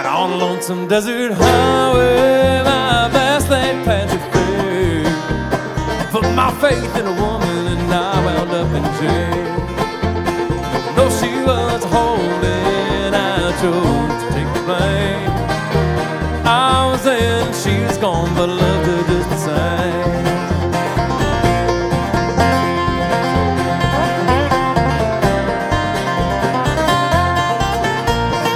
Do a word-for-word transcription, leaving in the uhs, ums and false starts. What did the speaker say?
Out on a lonesome desert highway, my fast lane passed through. Put my faith in a woman and I wound up in jail. Though she was holding, I chose to take the blame. I was in, she was gone, but love